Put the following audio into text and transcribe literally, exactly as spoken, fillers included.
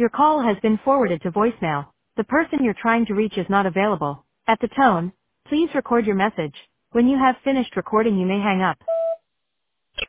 Your call has been forwarded to voicemail. The person you're trying to reach is not available. At the tone, please record your message. When you have finished recording, you may hang up.